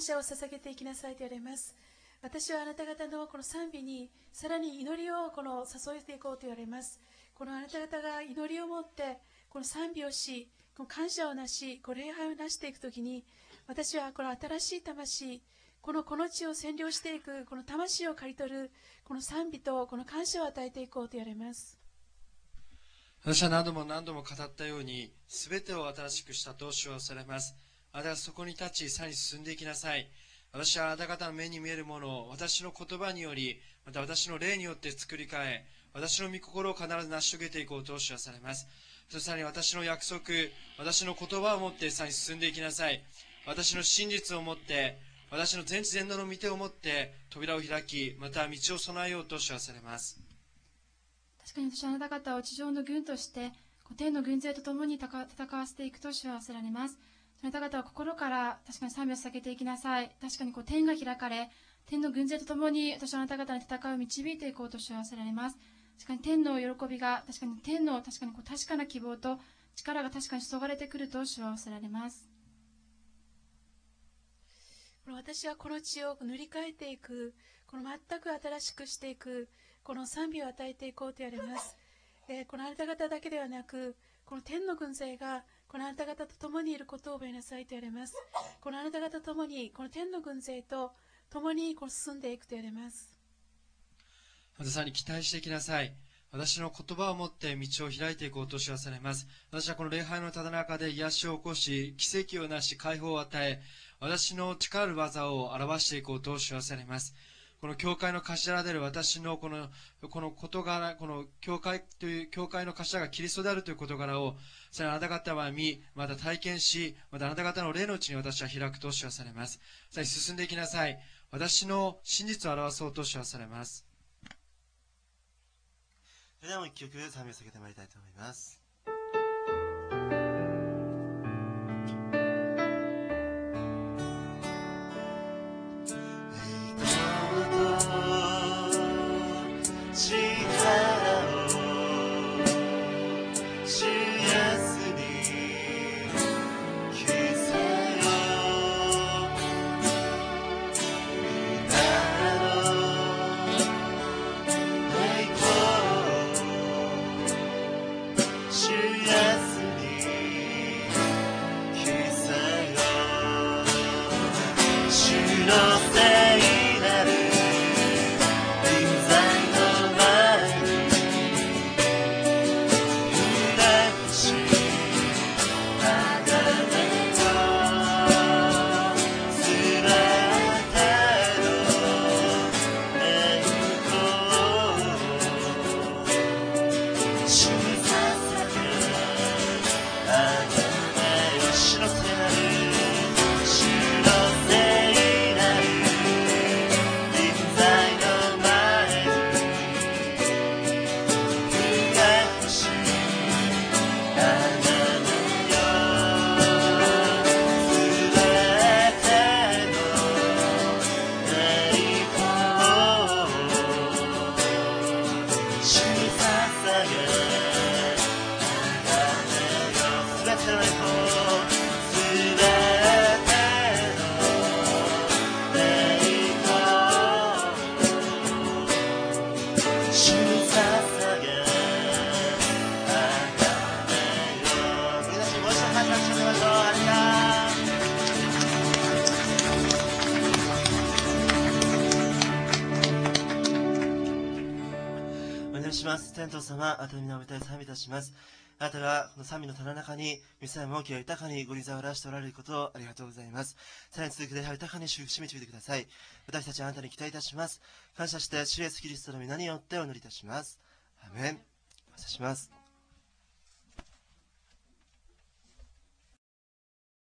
感謝を捧げていきなさいと言われます。私はあなた方のこの賛美にさらに祈りを注いでいこうと言われます。このあなた方が祈りを持ってこの賛美をし、この感謝をなし、礼拝をなしていくときに、私はこの新しい魂、この地を占領していくこの魂を刈り取るこの賛美とこの感謝を与えていこうと言われます。 私は何度も何度も語ったように、すべてを新しくしたと主はされます。あなたはそこに立ち、さらに進んでいきなさい。私はあなた方の目に見えるものを私の言葉により、また私の霊によって作り変え、私の御心を必ず成し遂げていこうと主はされます。そしてさらに私の約束、私の言葉を持ってさらに進んでいきなさい。私の真実を持って、私の全知全能の御手を持って扉を開き、また道を備えようと主はされます。 確かに私はあなた方を地上の軍として天の軍勢と共に戦わせていくと主はせられます。あなた方は心から確かに賛美を捧げていきなさい。確かに天が開かれ、天の軍勢と共に私はあなた方の戦いを導いていこうと主はせられます。確かに天の喜びが、確かに天の確かな希望と力が確かに注がれてくると主はせられます。 私はこの地を塗り替えていく、全く新しくしていく、この賛美を与えていこうと言われます。このあなた方だけではなく、この天の軍勢がこのあなた方と共にいることを覚えなさいと言われます。このあなた方と共に、この天の軍勢と共に進んでいくと言われます。 またさらに期待していきなさい。私の言葉を持って道を開いていこうと主はされます。私はこの礼拝のただ中で癒しを起こし、奇跡をなし、解放を与え、私の力ある技を表していこうと主はされます。この教会の頭である私のこの事柄、この教会の頭がキリストであるという事柄を、それあなた方は見、また体験し、またあなた方の霊のうちに私は開くと主はされます。さらに進んでいきなさい。私の真実を表そうと主はされます。 それではもう一曲賛美を捧げてまいりたいと思います。天道様、あなたの皆をおたえ賛美いたします。あなたがこの賛美の棚中に、ミサイも大きな豊かにご利ざわらしておられることをありがとうございます。さらに続けて豊かに祝福し導いてください。私たちはあなたに期待いたします。感謝して主イエスキリストの皆によってお祈りいたします。アーメン。感謝します。